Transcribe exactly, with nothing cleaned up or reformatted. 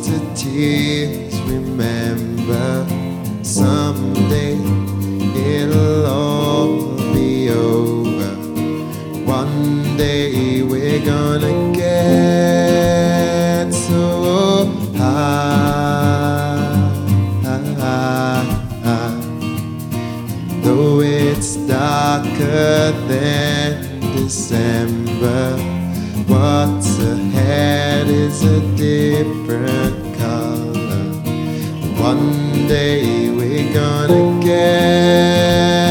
to tears. Remember, someday it'll all be over. One day we're gonna get so high, high, high. Though it's darker than December, what's ahead is a different color. One day we're gonna get